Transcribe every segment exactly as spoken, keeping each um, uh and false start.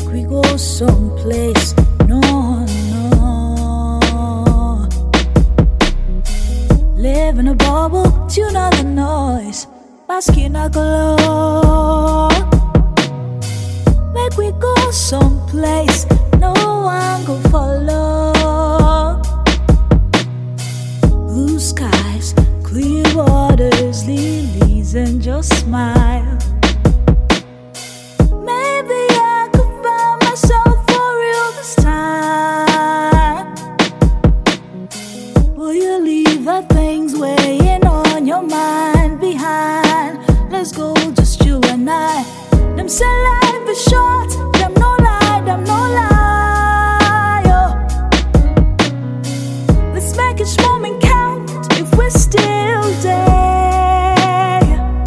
Make we go someplace. No, no. Live in a bubble, tune out the noise. Bask in a glow. Make we go someplace. No one go follow. Blue skies, clear waters, lilies, and just smile. Maybe I could find myself for real this time. Will you leave the things weighing on your mind behind? Let's go, just you and I. Them say life is short, them no lie, them no lie. Oh. Let's make each moment count if we're still there.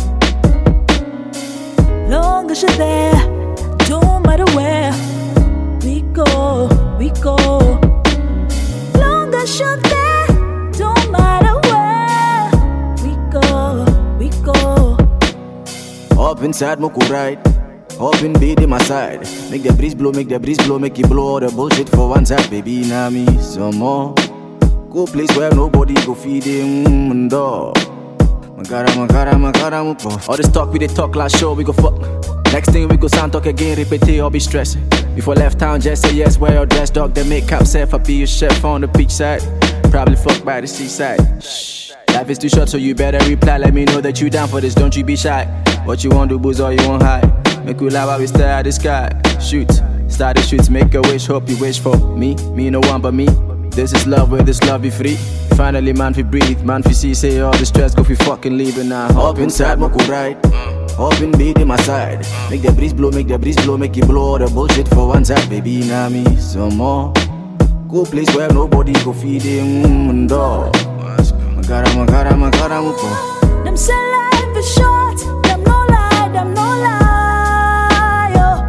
Long as you're there, don't matter where we go, we go. Long as you're there, don't matter where we go, we go. Up inside Moku ride, up in beat in my side. Make the breeze blow, make the breeze blow, make it blow all the bullshit for one side, baby. Now me some more. Go place where nobody go feed him dog. Magara, magara, magara, mupo. All this talk we dey talk last show we go fuck. Next thing we go sound talk again, repeat or be stressing. Before left town, just say yes, wear your dress, dog. Then make cap self, I be your chef on the beach side. Probably fuck by the seaside. Shh. Life is too short, so you better reply. Let me know that you down for this, don't you be shy. What you want do, booze, or you want hide. Make you laugh while we stare at the sky. Shoot, start the shoots, make a wish, hope you wish for me. Me no one but me. This is love, where this love be free. Finally, man, fi breathe, man, fi see, say all the stress, go fi fucking leaving now. Up inside, Moku ride. Up in beat in my side. Make the breeze blow, make the breeze blow, make it blow all the bullshit for one side, baby. Now me some more. Go place where nobody go feed him dog. Magara, magara, magara, mupo. Them say life is short, them no lie, them no lie. Oh.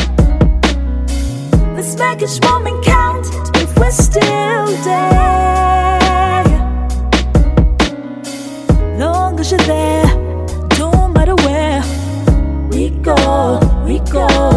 Let's make each moment count if we're still there. Long as you're there, don't matter where we go, we go.